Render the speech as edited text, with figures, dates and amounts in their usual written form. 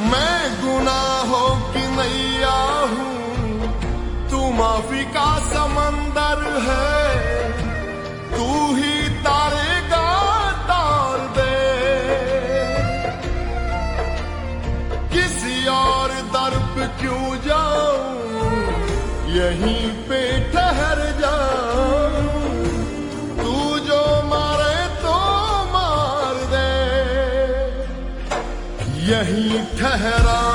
मैं गुनाहों की नैया हूँ, तू माफी का समंदर है, तू ही तारेगा तार दे। किसी और दर पे क्यों जाऊं, यहीं पे ठहर जाऊं, तू जो मारे तो मार दे। यहीं ठहरा